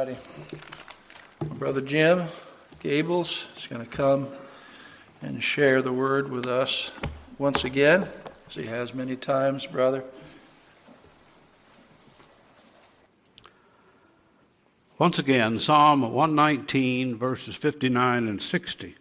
righty. Brother Jim Gables is going to come and share the word with us once again, as he has many times, brother. Once again, Psalm 119, verses 59 and 60.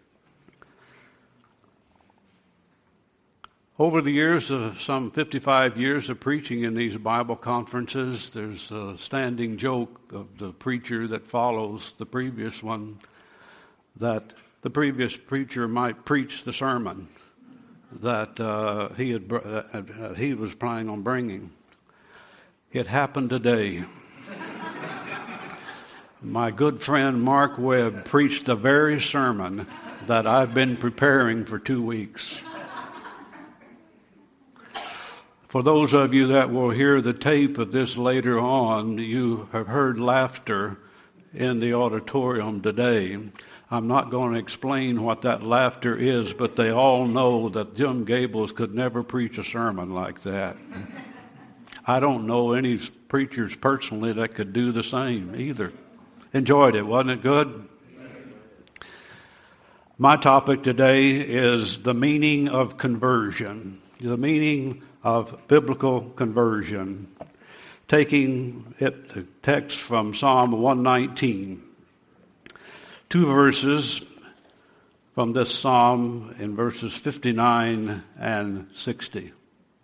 Over the years of some 55 years of preaching in these Bible conferences, there's a standing joke of the preacher that follows the previous one, that the previous preacher might preach the sermon that he was planning on bringing. It happened today. My good friend Mark Webb preached the very sermon that I've been preparing for 2 weeks. For those of you that will hear the tape of this later on, you have heard laughter in the auditorium today. I'm not going to explain what that laughter is, but they all know that Jim Gables could never preach a sermon like that. I don't know any preachers personally that could do the same either. Enjoyed it, wasn't it good? My topic today is the meaning of conversion, the meaning of biblical conversion, taking the text from Psalm 119. 2 verses from this psalm in verses 59 and 60.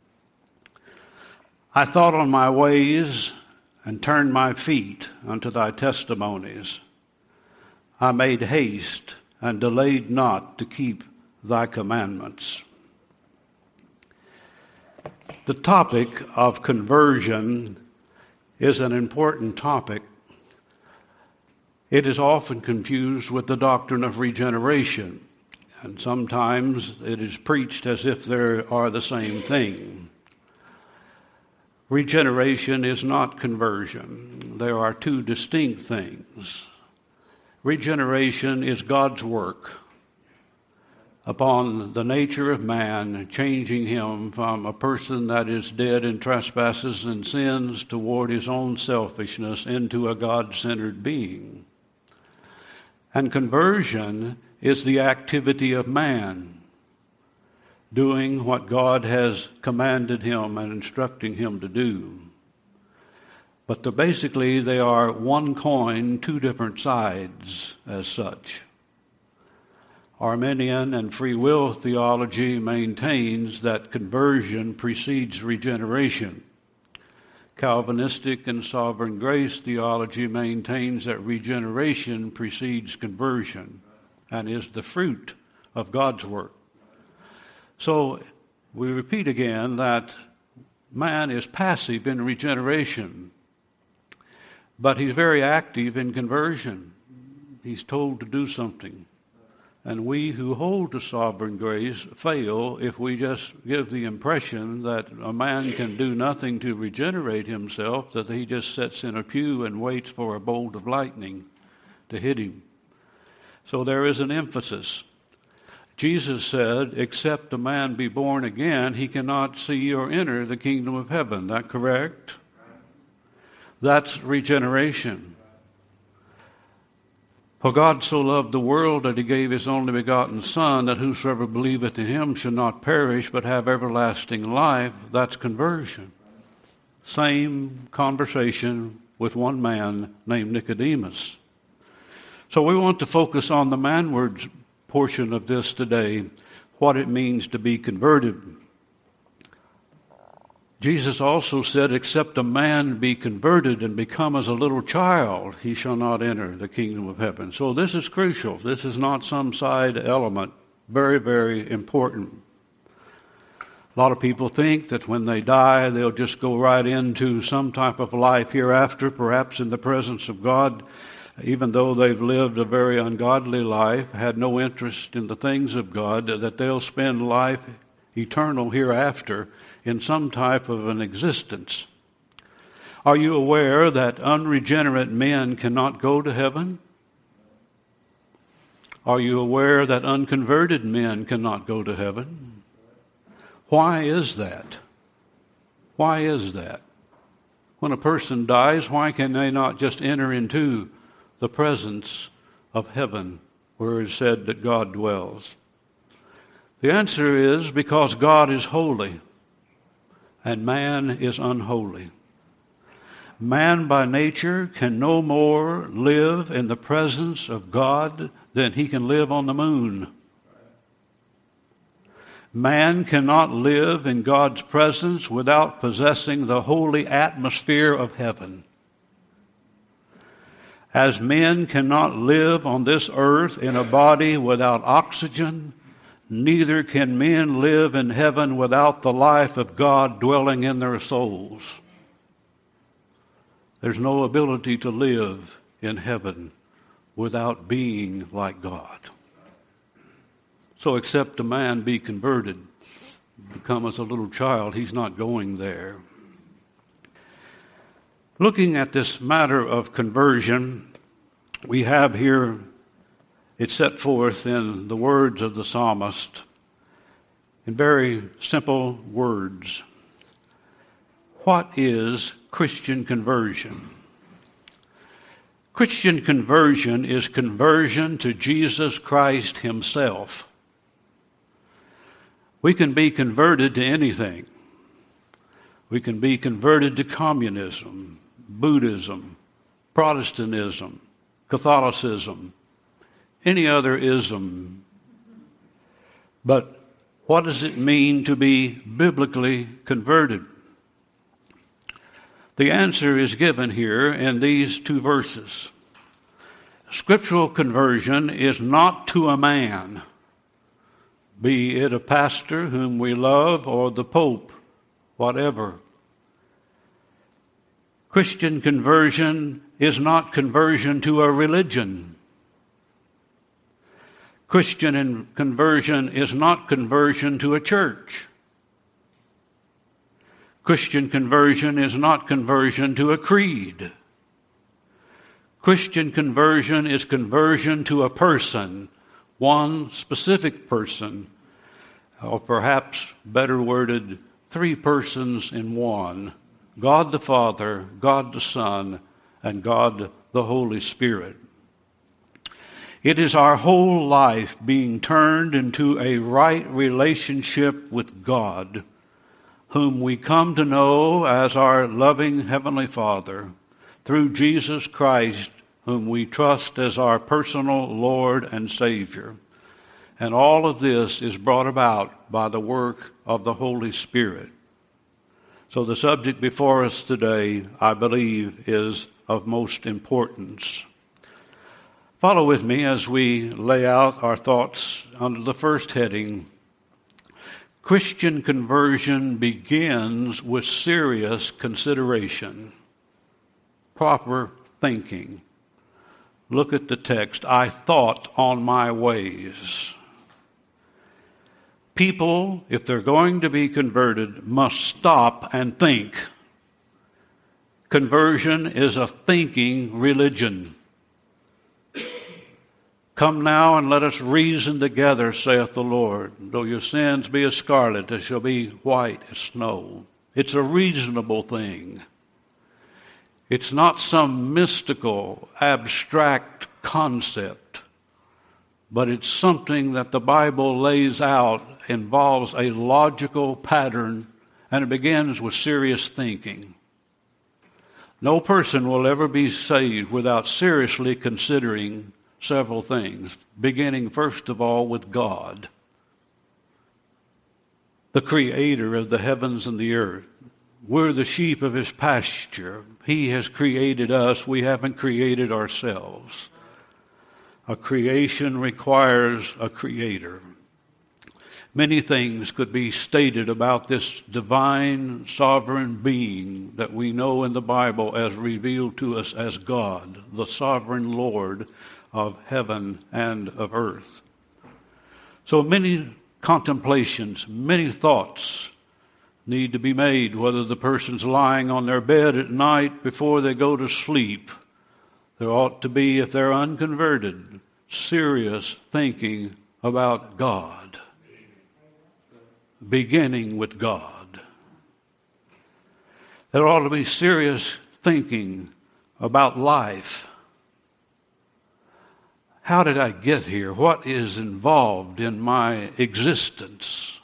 I thought on my ways and turned my feet unto thy testimonies. I made haste and delayed not to keep thy commandments. The topic of conversion is an important topic. It is often confused with the doctrine of regeneration, and sometimes it is preached as if they are the same thing. Regeneration is not conversion. There are two distinct things. Regeneration is God's work upon the nature of man, changing him from a person that is dead in trespasses and sins toward his own selfishness into a God-centered being. And conversion is the activity of man, doing what God has commanded him and instructing him to do. But basically they are one coin, two different sides as such. Arminian and free will theology maintains that conversion precedes regeneration. Calvinistic and sovereign grace theology maintains that regeneration precedes conversion and is the fruit of God's work. So we repeat again that man is passive in regeneration, but he's very active in conversion. He's told to do something. And we who hold to sovereign grace fail if we just give the impression that a man can do nothing to regenerate himself, that he just sits in a pew and waits for a bolt of lightning to hit him. So there is an emphasis. Jesus said, except a man be born again, he cannot see or enter the kingdom of heaven. Is that correct? That's regeneration. For God so loved the world that he gave his only begotten Son, that whosoever believeth in him should not perish but have everlasting life. That's conversion. Same conversation with one man named Nicodemus. So we want to focus on the manward portion of this today, what it means to be converted. Jesus also said, except a man be converted and become as a little child, he shall not enter the kingdom of heaven. So this is crucial. This is not some side element. Very, very important. A lot of people think that when they die, they'll just go right into some type of life hereafter, perhaps in the presence of God, even though they've lived a very ungodly life, had no interest in the things of God, that they'll spend life eternal hereafter in some type of an existence. Are you aware that unregenerate men cannot go to heaven? Are you aware that unconverted men cannot go to heaven? Why is that? Why is that? When a person dies, why can they not just enter into the presence of heaven, where it is said that God dwells? The answer is because God is holy and man is unholy. Man by nature can no more live in the presence of God than he can live on the moon. Man cannot live in God's presence without possessing the holy atmosphere of heaven. As men cannot live on this earth in a body without oxygen, neither can men live in heaven without the life of God dwelling in their souls. There's no ability to live in heaven without being like God. So except a man be converted, become as a little child, he's not going there. Looking at this matter of conversion, we have here, it's set forth in the words of the psalmist, in very simple words. What is Christian conversion? Christian conversion is conversion to Jesus Christ himself. We can be converted to anything. We can be converted to communism, Buddhism, Protestantism, Catholicism, any other ism. But what does it mean to be biblically converted? The answer is given here in these two verses. Scriptural conversion is not to a man, be it a pastor whom we love or the Pope, whatever. Christian conversion is not conversion to a religion. Christian conversion is not conversion to a church. Christian conversion is not conversion to a creed. Christian conversion is conversion to a person, one specific person, or perhaps better worded, three persons in one: God the Father, God the Son, and God the Holy Spirit. It is our whole life being turned into a right relationship with God, whom we come to know as our loving Heavenly Father, through Jesus Christ, whom we trust as our personal Lord and Savior. And all of this is brought about by the work of the Holy Spirit. So the subject before us today, I believe, is of most importance. Follow with me as we lay out our thoughts under the first heading. Christian conversion begins with serious consideration, proper thinking. Look at the text. I thought on my ways. People, if they're going to be converted, must stop and think. Conversion is a thinking religion. Come now and let us reason together, saith the Lord. Though your sins be as scarlet, they shall be white as snow. It's a reasonable thing. It's not some mystical, abstract concept, but it's something that the Bible lays out, involves a logical pattern, and it begins with serious thinking. No person will ever be saved without seriously considering several things, beginning first of all with God, the creator of the heavens and the earth. We're the sheep of his pasture. He has created us. We haven't created ourselves. A creation requires a creator. Many things could be stated about this divine, sovereign being that we know in the Bible as revealed to us as God, the sovereign Lord of heaven and of earth. So many contemplations, many thoughts need to be made, whether the person's lying on their bed at night before they go to sleep. There ought to be, if they're unconverted, serious thinking about God, beginning with God. There ought to be serious thinking about life. how did I get here? What is involved in my existence?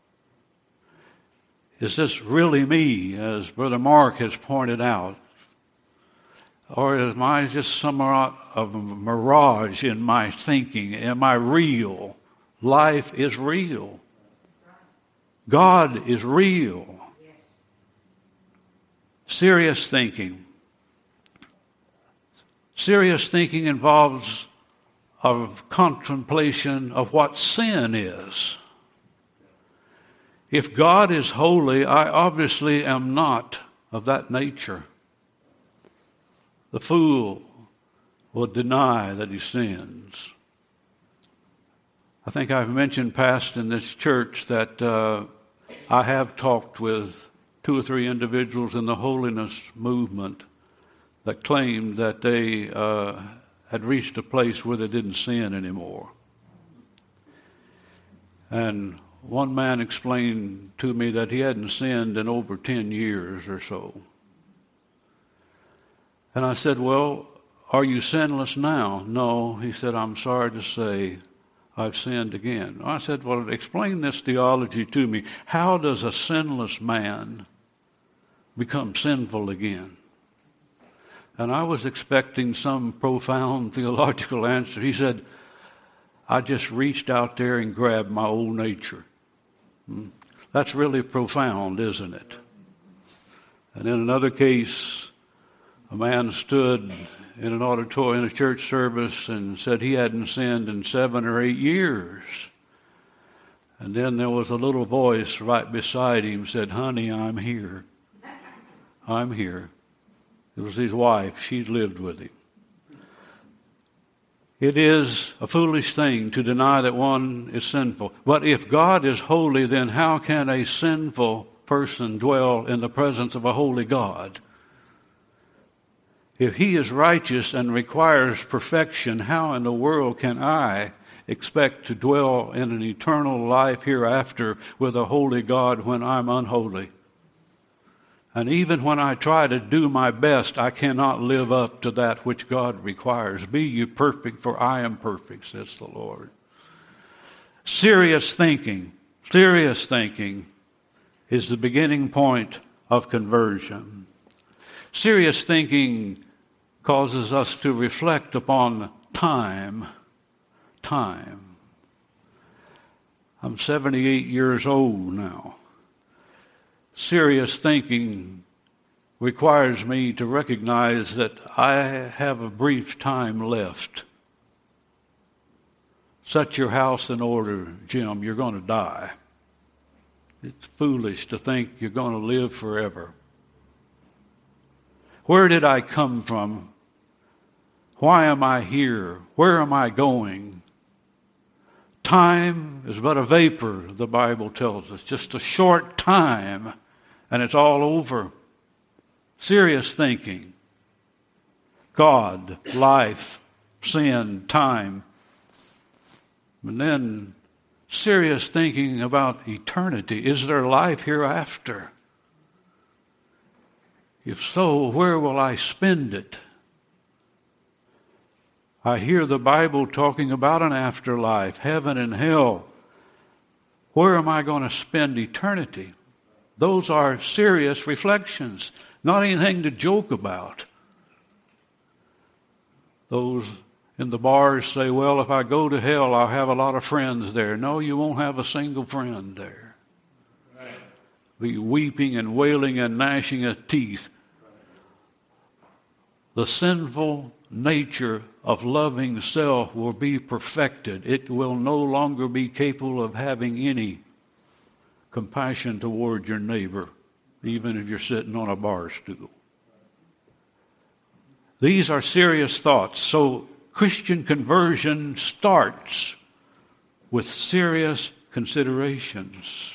Is this really me, as Brother Mark has pointed out? Or am I just somewhat of a mirage in my thinking? Am I real? Life is real. God is real. Serious thinking. Serious thinking involves of contemplation of what sin is. If God is holy, I obviously am not of that nature. The fool will deny that he sins. I think I've mentioned past in this church that I have talked with 2 or 3 individuals in the holiness movement that claimed that they had reached a place where they didn't sin anymore. And one man explained to me that he hadn't sinned in over 10 years or so. And I said, well, are you sinless now? No. He said, I'm sorry to say I've sinned again. I said, well, explain this theology to me. How does a sinless man become sinful again? And I was expecting some profound theological answer. He said, I just reached out there and grabbed my old nature. That's really profound, isn't it? And in another case, a man stood in an auditorium, in a church service, and said he hadn't sinned in 7 or 8 years. And then there was a little voice right beside him said, honey, I'm here. I'm here. It was his wife. She'd lived with him. It is a foolish thing to deny that one is sinful. But if God is holy, then how can a sinful person dwell in the presence of a holy God? If he is righteous and requires perfection, how in the world can I expect to dwell in an eternal life hereafter with a holy God when I'm unholy? And even when I try to do my best, I cannot live up to that which God requires. Be ye perfect, for I am perfect, says the Lord. Serious thinking is the beginning point of conversion. Serious thinking causes us to reflect upon time. I'm 78 years old now. Serious thinking requires me to recognize that I have a brief time left. Set your house in order, Jim. You're going to die. It's foolish to think you're going to live forever. Where did I come from? Why am I here? Where am I going? Time is but a vapor, the Bible tells us. Just a short time, and it's all over. Serious thinking. God, life, sin, time. And then serious thinking about eternity. Is there life hereafter? If so, where will I spend it? I hear the Bible talking about an afterlife, heaven and hell. Where am I going to spend eternity? Those are serious reflections, not anything to joke about. Those in the bars say, well, if I go to hell, I'll have a lot of friends there. No, you won't have a single friend there. Right. Be weeping and wailing and gnashing of teeth. The sinful nature of loving self will be perfected. It will no longer be capable of having any compassion toward your neighbor, even if you're sitting on a bar stool. These are serious thoughts. So Christian conversion starts with serious considerations.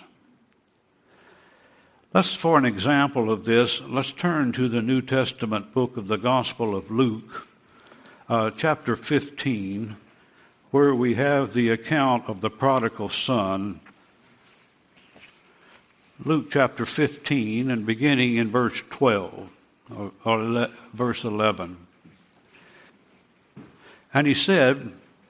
For an example of this, let's turn to the New Testament book of the Gospel of Luke, chapter 15, where we have the account of the prodigal son. Luke chapter 15, and beginning in verse 12, or verse 11. And he said,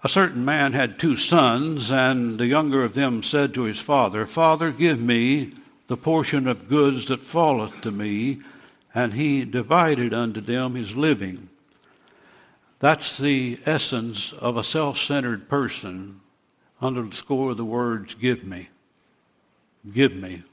A certain man had 2 sons, and the younger of them said to his father, Father, give me the portion of goods that falleth to me. And he divided unto them his living. That's the essence of a self-centered person under the score of the words, give me. Give me.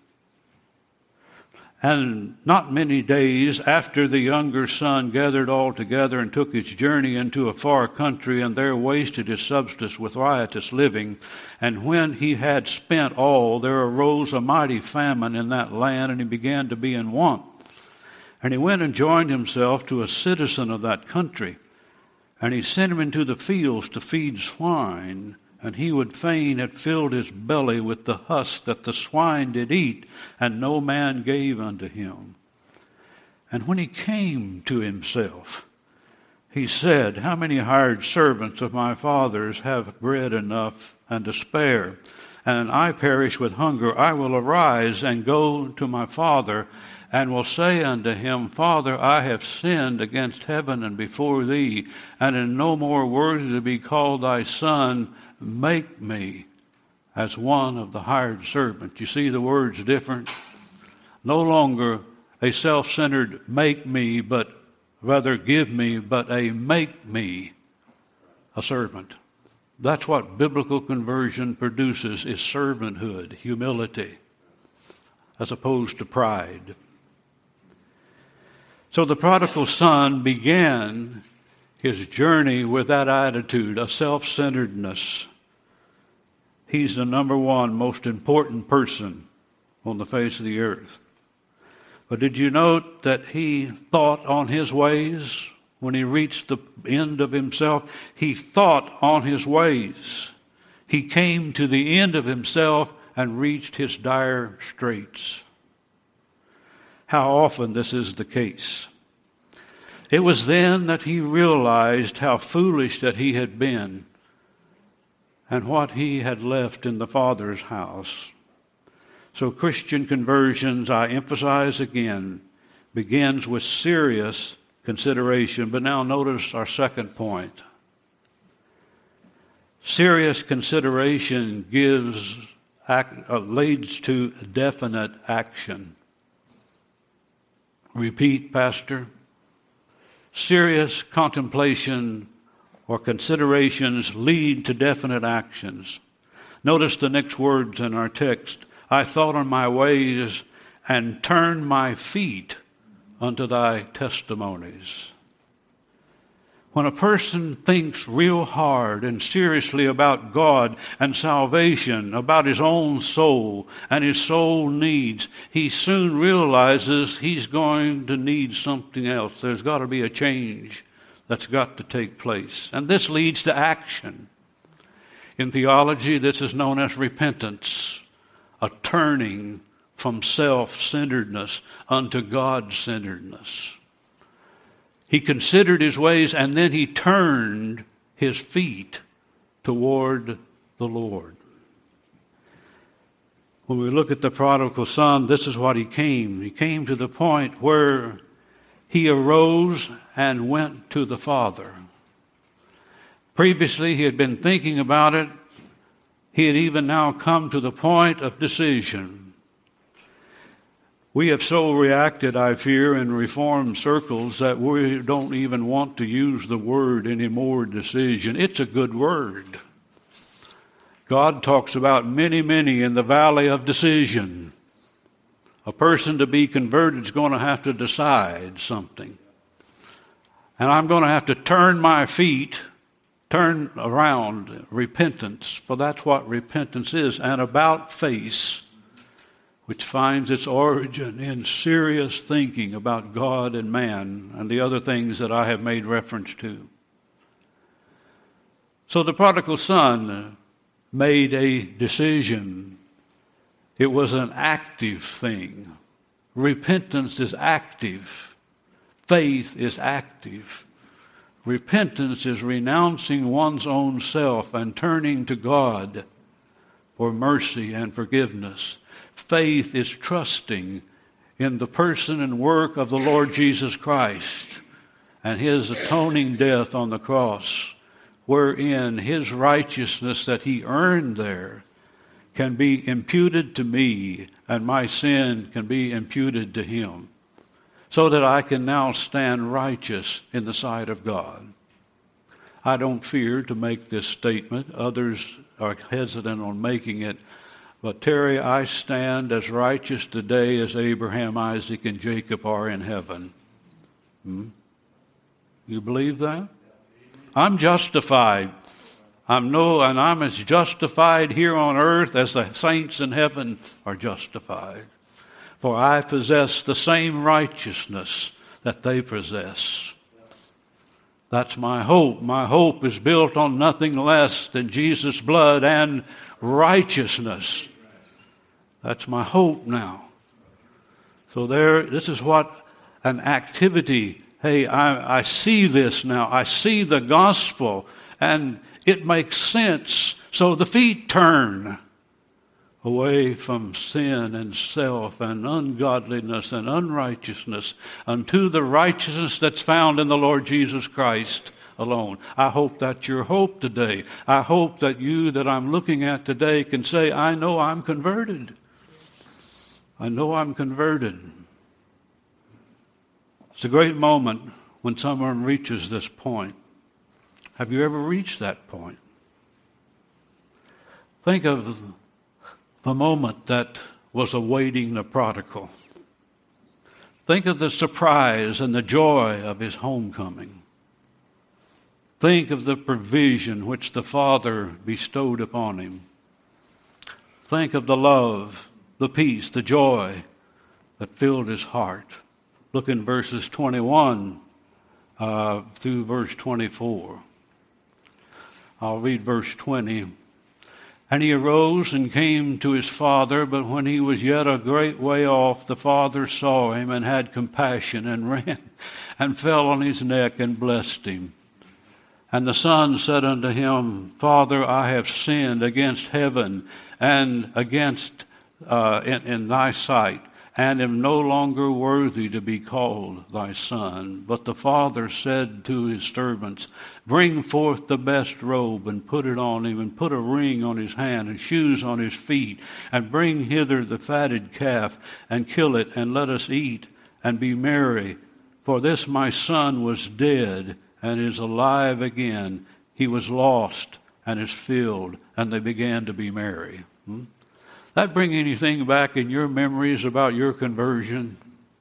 And not many days after the younger son gathered all together and took his journey into a far country, and there wasted his substance with riotous living. And when he had spent all, there arose a mighty famine in that land, and he began to be in want. And he went and joined himself to a citizen of that country. And he sent him into the fields to feed swine. And he would fain have filled his belly with the husk that the swine did eat, and no man gave unto him. And when he came to himself, he said, How many hired servants of my father's have bread enough and to spare? And I perish with hunger. I will arise and go to my father, and will say unto him, Father, I have sinned against heaven and before thee, and am no more worthy to be called thy son. Make me as one of the hired servants. You see the words different? No longer a self-centered make me, but rather give me, but a make me a servant. That's what biblical conversion produces, is servanthood, humility, as opposed to pride. So the prodigal son began his journey with that attitude, a self-centeredness. He's the number one most important person on the face of the earth. But did you note that he thought on his ways? When he reached the end of himself, he thought on his ways. He came to the end of himself and reached his dire straits. How often this is the case. It was then that he realized how foolish that he had been and what he had left in the Father's house. So Christian conversions, I emphasize again, begins with serious consideration. But now notice our second point. Serious consideration leads to definite action. Repeat, Pastor. Serious contemplation or considerations lead to definite actions. Notice the next words in our text. I thought on my ways and turned my feet unto thy testimonies. When a person thinks real hard and seriously about God and salvation, about his own soul and his soul needs, he soon realizes he's going to need something else. There's got to be a change that's got to take place. And this leads to action. In theology, this is known as repentance, a turning from self-centeredness unto God-centeredness. He considered his ways, and then he turned his feet toward the Lord. When we look at the prodigal son, this is what he came. He came to the point where he arose and went to the Father. Previously, he had been thinking about it. He had even now come to the point of decision. We have so reacted, I fear, in Reformed circles that we don't even want to use the word anymore, decision. It's a good word. God talks about many, many in the valley of decision. A person to be converted is going to have to decide something. And I'm going to have to turn my feet, turn around, repentance, for that's what repentance is, an about face, which finds its origin in serious thinking about God and man and the other things that I have made reference to. So the prodigal son made a decision. It was an active thing. Repentance is active. Faith is active. Repentance is renouncing one's own self and turning to God for mercy and forgiveness. Faith is trusting in the person and work of the Lord Jesus Christ and his atoning death on the cross, wherein his righteousness that he earned there can be imputed to me, and my sin can be imputed to him, so that I can now stand righteous in the sight of God. I don't fear to make this statement. Others are hesitant on making it. But Terry, I stand as righteous today as Abraham, Isaac, and Jacob are in heaven. You believe that? I'm justified. I'm as justified here on earth as the saints in heaven are justified. For I possess the same righteousness that they possess. That's my hope. My hope is built on nothing less than Jesus' blood and righteousness. That's my hope now. So this is what an activity. Hey, I see this now. I see the gospel, and it makes sense. So the feet turn away from sin and self and ungodliness and unrighteousness unto the righteousness that's found in the Lord Jesus Christ alone. I hope that's your hope today. I hope that you that I'm looking at today can say, I know I'm converted. I know I'm converted. It's a great moment when someone reaches this point. Have you ever reached that point? Think of the moment that was awaiting the prodigal. Think of the surprise and the joy of his homecoming. Think of the provision which the Father bestowed upon him. Think of the love, the peace, the joy that filled his heart. Look in verses 21 through verse 24. I'll read verse 20. And he arose and came to his father, but when he was yet a great way off, the father saw him and had compassion and ran and fell on his neck and blessed him. And the son said unto him, Father, I have sinned against heaven and against in thy sight, and am no longer worthy to be called thy son. But the father said to his servants, Bring forth the best robe, and put it on him, and put a ring on his hand, and shoes on his feet, and bring hither the fatted calf, and kill it, and let us eat, and be merry. For this my son was dead, and is alive again. He was lost, and is filled. And they began to be merry. That bring anything back in your memories about your conversion?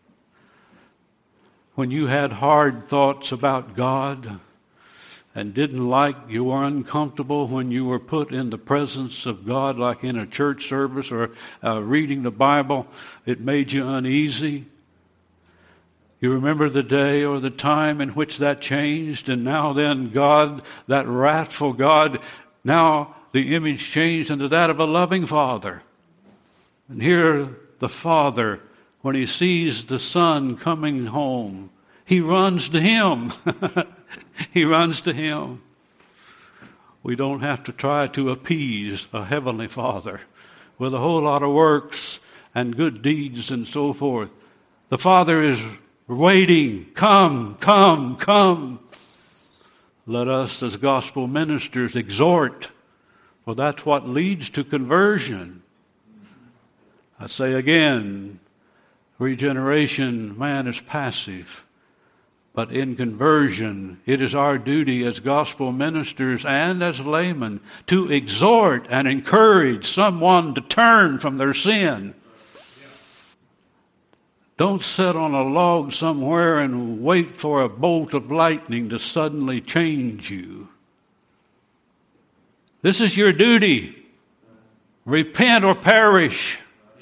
When you had hard thoughts about God and didn't like, you were uncomfortable when you were put in the presence of God, like in a church service or reading the Bible, it made you uneasy. You remember the day or the time in which that changed, and now then God, that wrathful God, now the image changed into that of a loving Father. And here the Father, when he sees the Son coming home, he runs to him. He runs to him. We don't have to try to appease a heavenly Father with a whole lot of works and good deeds and so forth. The Father is waiting. Come, come, come. Let us as gospel ministers exhort, for that's what leads to conversion. I say again, regeneration, man is passive. But in conversion, it is our duty as gospel ministers and as laymen to exhort and encourage someone to turn from their sin. Don't sit on a log somewhere and wait for a bolt of lightning to suddenly change you. This is your duty. Repent or perish.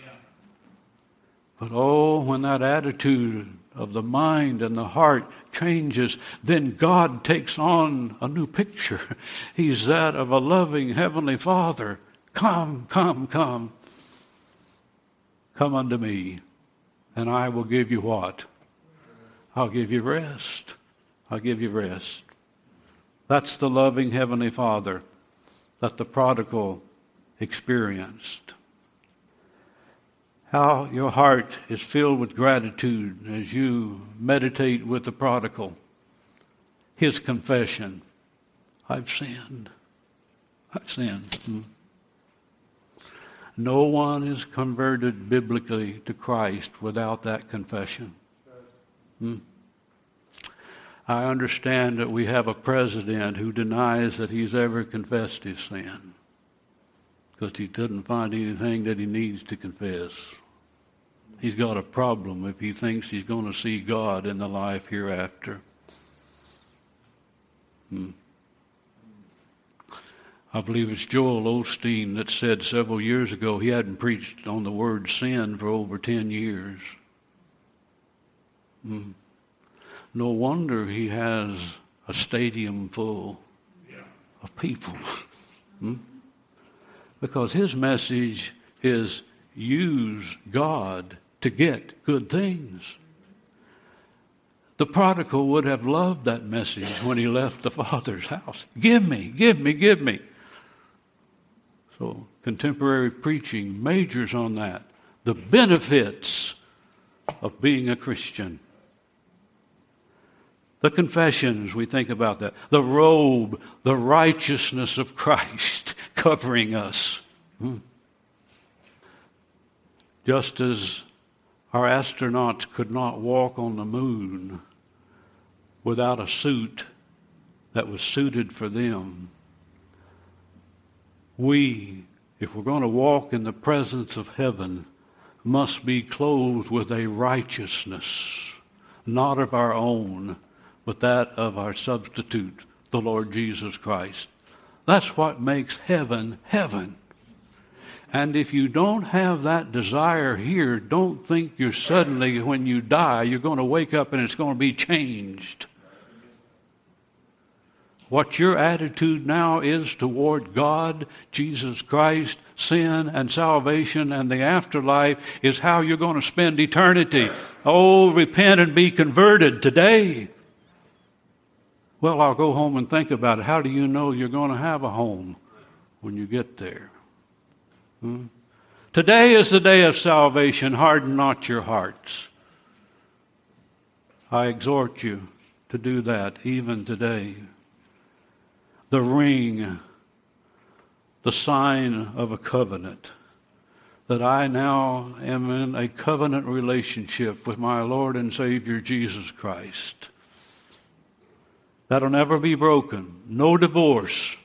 But when that attitude of the mind and the heart changes, then God takes on a new picture. He's that of a loving heavenly Father. Come, come, come. Come unto me, and I will give you what? I'll give you rest. I'll give you rest. That's the loving heavenly Father that the prodigal experienced. How your heart is filled with gratitude as you meditate with the prodigal. His confession, I've sinned. I've sinned. No one is converted biblically to Christ without that confession. I understand that we have a president who denies that he's ever confessed his sin because he doesn't find anything that he needs to confess. He's got a problem if he thinks he's going to see God in the life hereafter. I believe it's Joel Osteen that said several years ago he hadn't preached on the word sin for over 10 years. No wonder he has a stadium full of people. Because his message is use God to get good things. The prodigal would have loved that message when he left the Father's house. Give me, give me, give me. So contemporary preaching majors on that. The benefits of being a Christian. The confessions, we think about that. The robe, the righteousness of Christ covering us. Just as our astronauts could not walk on the moon without a suit that was suited for them, we, if we're going to walk in the presence of heaven, must be clothed with a righteousness, not of our own, but that of our substitute, the Lord Jesus Christ. That's what makes heaven heaven. And if you don't have that desire here, don't think you're suddenly, when you die, you're going to wake up and it's going to be changed. What your attitude now is toward God, Jesus Christ, sin and salvation and the afterlife is how you're going to spend eternity. Oh, repent and be converted today. Well, I'll go home and think about it. How do you know you're going to have a home when you get there? Today is the day of salvation. Harden not your hearts. I exhort you to do that even today. The ring, the sign of a covenant, that I now am in a covenant relationship with my Lord and Savior Jesus Christ. That'll never be broken. No divorce.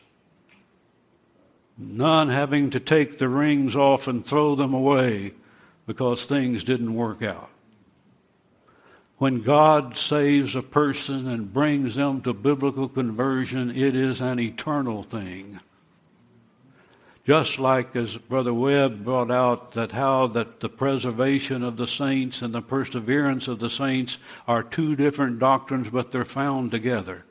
None having to take the rings off and throw them away because things didn't work out. When God saves a person and brings them to biblical conversion, it is an eternal thing. Just like as Brother Webb brought out that how that the preservation of the saints and the perseverance of the saints are two different doctrines, but they're found together.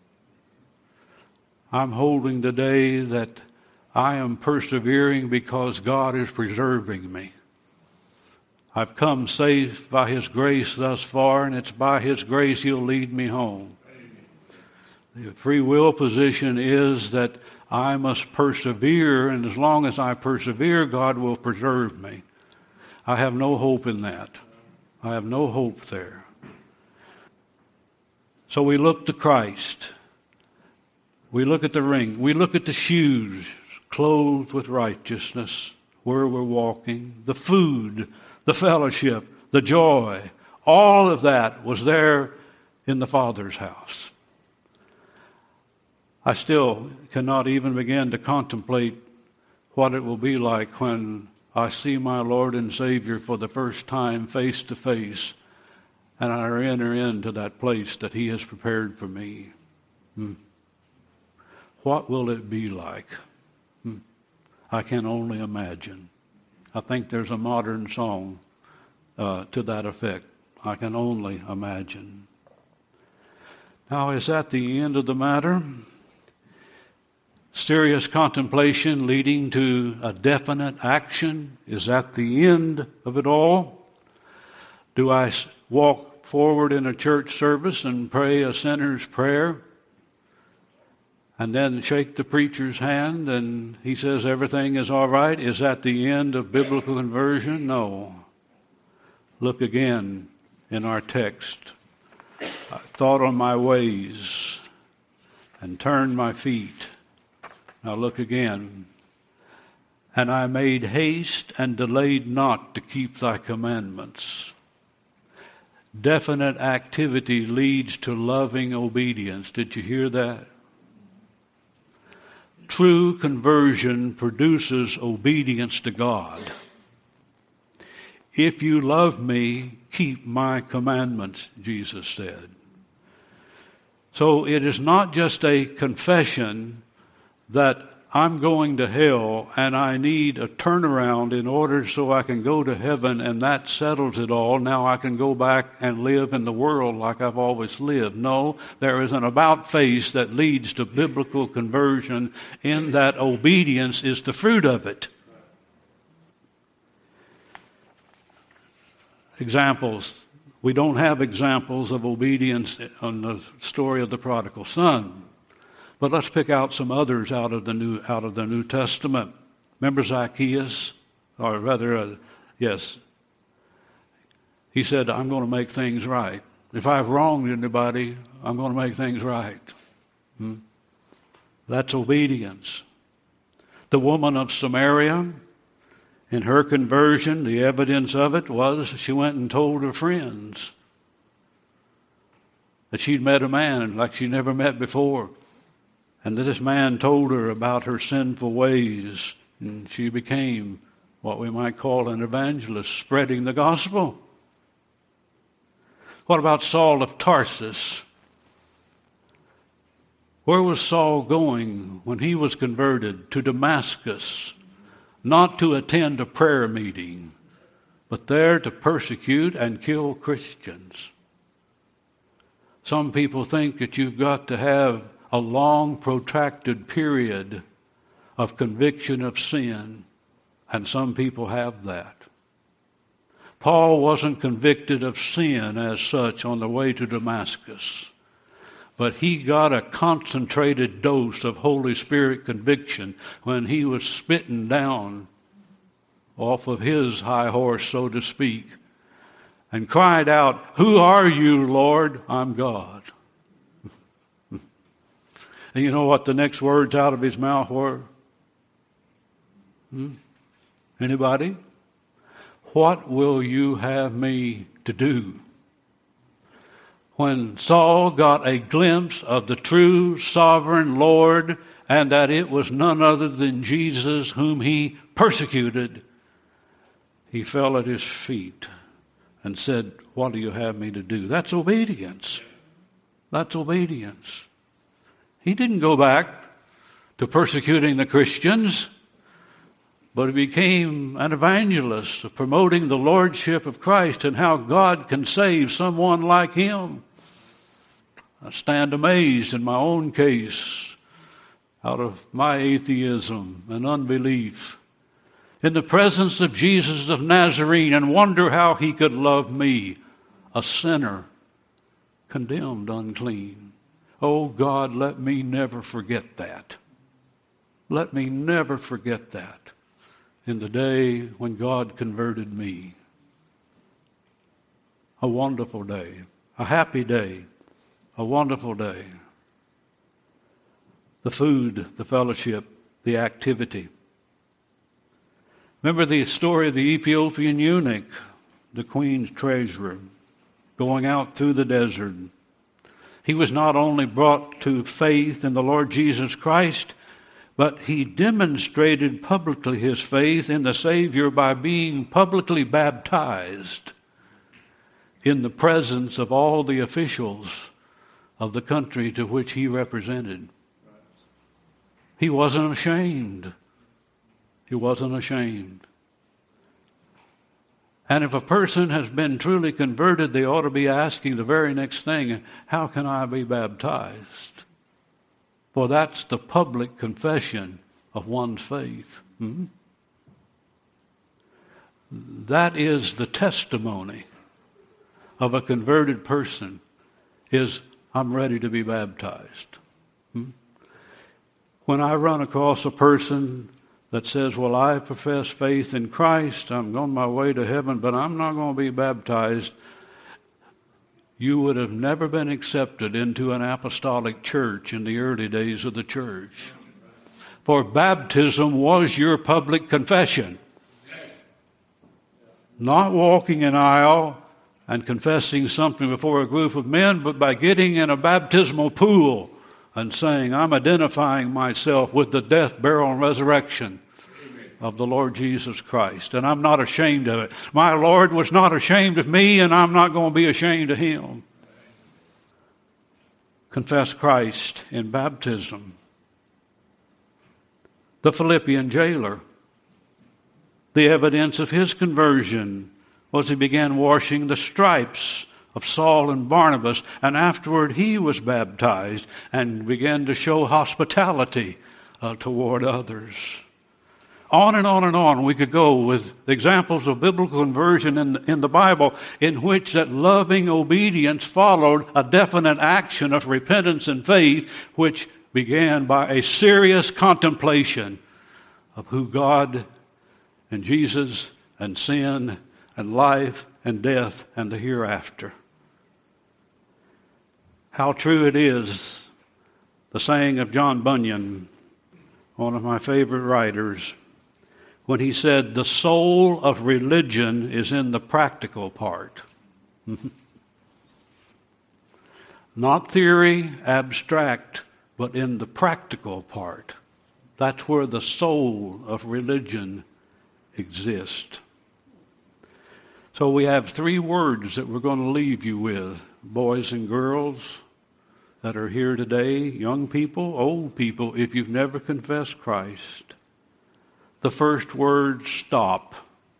I'm holding today that I am persevering because God is preserving me. I've come safe by His grace thus far, and it's by His grace He'll lead me home. The free will position is that I must persevere, and as long as I persevere, God will preserve me. I have no hope in that. I have no hope there. So we look to Christ. We look at the ring. We look at the shoes, clothed with righteousness, where we're walking, the food, the fellowship, the joy, all of that was there in the Father's house. I still cannot even begin to contemplate what it will be like when I see my Lord and Savior for the first time face to face and I enter into that place that He has prepared for me. What will it be like? I can only imagine. I think there's a modern song to that effect. I can only imagine. Now, is that the end of the matter? Serious contemplation leading to a definite action? Is that the end of it all? Do I walk forward in a church service and pray a sinner's prayer and then shake the preacher's hand and he says everything is all right? Is that the end of biblical conversion? No. Look again in our text. I thought on my ways and turned my feet. Now look again. And I made haste and delayed not to keep thy commandments. Definite activity leads to loving obedience. Did you hear that? True conversion produces obedience to God. If you love me, keep my commandments, Jesus said. So it is not just a confession that I'm going to hell and I need a turnaround in order so I can go to heaven and that settles it all. Now I can go back and live in the world like I've always lived. No, there is an about face that leads to biblical conversion in that obedience is the fruit of it. Examples. We don't have examples of obedience on the story of the prodigal son. But let's pick out some others out of the New Testament. Remember Zacchaeus? Or rather, yes. He said, I'm going to make things right. If I've wronged anybody, I'm going to make things right. That's obedience. The woman of Samaria, in her conversion, the evidence of it was she went and told her friends that she'd met a man like she'd never met before. And that this man told her about her sinful ways, and she became what we might call an evangelist, spreading the gospel. What about Saul of Tarsus? Where was Saul going when he was converted? To Damascus, not to attend a prayer meeting, but there to persecute and kill Christians. Some people think that you've got to have a long, protracted period of conviction of sin, and some people have that. Paul wasn't convicted of sin as such on the way to Damascus, but he got a concentrated dose of Holy Spirit conviction when he was spitting down off of his high horse, so to speak, and cried out, "Who are you, Lord?" "I'm God." And you know what the next words out of his mouth were? Anybody? "What will you have me to do?" When Saul got a glimpse of the true sovereign Lord and that it was none other than Jesus whom he persecuted, he fell at his feet and said, "What do you have me to do?" That's obedience. That's obedience. He didn't go back to persecuting the Christians, but he became an evangelist, promoting the lordship of Christ and how God can save someone like him. I stand amazed in my own case, out of my atheism and unbelief, in the presence of Jesus of Nazarene, and wonder how he could love me, a sinner, condemned unclean. Oh God, let me never forget that. Let me never forget that in the day when God converted me. A wonderful day, a happy day, a wonderful day. The food, the fellowship, the activity. Remember the story of the Ethiopian eunuch, the queen's treasurer, going out through the desert. He was not only brought to faith in the Lord Jesus Christ, but he demonstrated publicly his faith in the Savior by being publicly baptized in the presence of all the officials of the country to which he represented. He wasn't ashamed. He wasn't ashamed. And if a person has been truly converted, they ought to be asking the very next thing, how can I be baptized? For that's the public confession of one's faith. That is the testimony of a converted person, is I'm ready to be baptized. When I run across a person that says, well, I profess faith in Christ, I'm on my way to heaven, but I'm not going to be baptized, you would have never been accepted into an apostolic church in the early days of the church. For baptism was your public confession. Not walking an aisle and confessing something before a group of men, but by getting in a baptismal pool and saying, I'm identifying myself with the death, burial, and resurrection of the Lord Jesus Christ. And I'm not ashamed of it. My Lord was not ashamed of me, and I'm not going to be ashamed of him. Confess Christ in baptism. The Philippian jailer, the evidence of his conversion was he began washing the stripes of Saul and Barnabas, and afterward he was baptized and began to show hospitality toward others. On and on and on we could go with examples of biblical conversion in the Bible in which that loving obedience followed a definite action of repentance and faith, which began by a serious contemplation of who God and Jesus and sin and life and death and the hereafter. How true it is, the saying of John Bunyan, one of my favorite writers, when he said, the soul of religion is in the practical part. Not theory, abstract, but in the practical part. That's where the soul of religion exists. So we have 3 words that we're going to leave you with, boys and girls that are here today, young people, old people, if you've never confessed Christ. The first word, stop.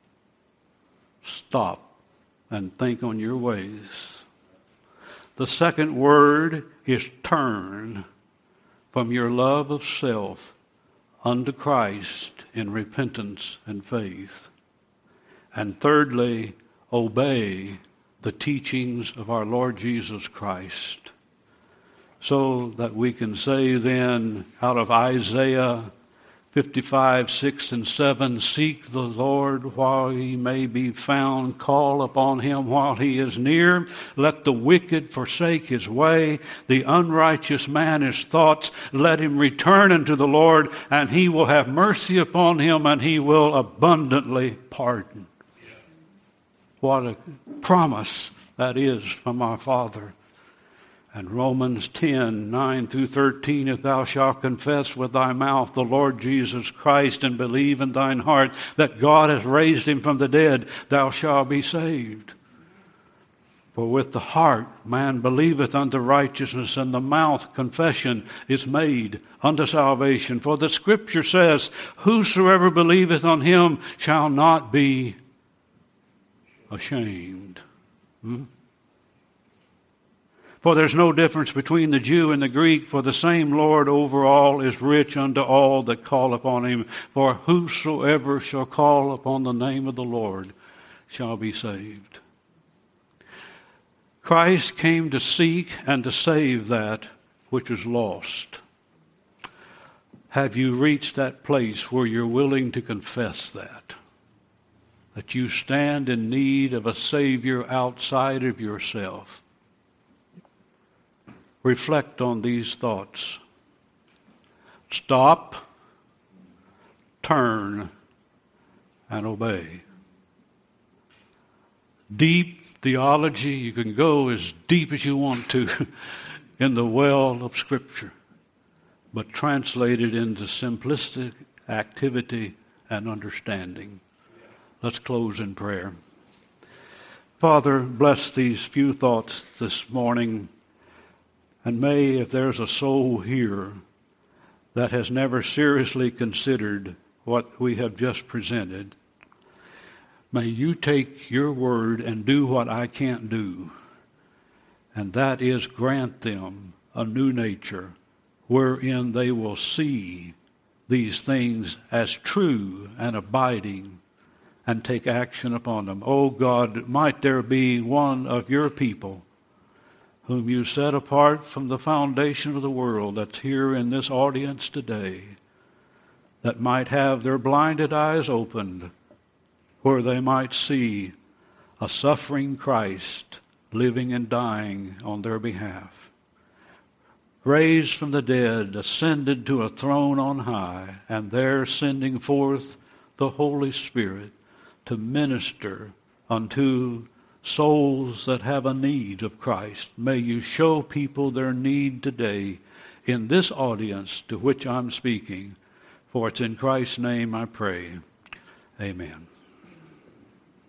Stop and think on your ways. The second word is turn from your love of self unto Christ in repentance and faith. And thirdly, obey the teachings of our Lord Jesus Christ, so that we can say then out of Isaiah 55, 6 and 7, seek the Lord while he may be found, call upon him while he is near. Let the wicked forsake his way, the unrighteous man his thoughts. Let him return unto the Lord, and he will have mercy upon him, and he will abundantly pardon. What a promise that is from our Father. And Romans 10, 9 through 13, if thou shalt confess with thy mouth the Lord Jesus Christ and believe in thine heart that God has raised him from the dead, thou shalt be saved. For with the heart man believeth unto righteousness, and the mouth confession is made unto salvation. For the Scripture says, whosoever believeth on him shall not be ashamed. For there's no difference between the Jew and the Greek, for the same Lord over all is rich unto all that call upon him. For whosoever shall call upon the name of the Lord shall be saved. Christ came to seek and to save that which is lost. Have you reached that place where you're willing to confess that? That you stand in need of a Savior outside of yourself? Reflect on these thoughts. Stop, turn, and obey. Deep theology, you can go as deep as you want to in the well of Scripture, but translate it into simplistic activity and understanding. Let's close in prayer. Father, bless these few thoughts this morning. And may, if there's a soul here that has never seriously considered what we have just presented, may you take your word and do what I can't do, and that is grant them a new nature wherein they will see these things as true and abiding and take action upon them. Oh God, might there be one of your people whom you set apart from the foundation of the world that's here in this audience today, that might have their blinded eyes opened, where they might see a suffering Christ living and dying on their behalf, raised from the dead, ascended to a throne on high, and there sending forth the Holy Spirit to minister unto souls that have a need of Christ. May you show people their need today in this audience to which I'm speaking. For it's in Christ's name I pray. Amen.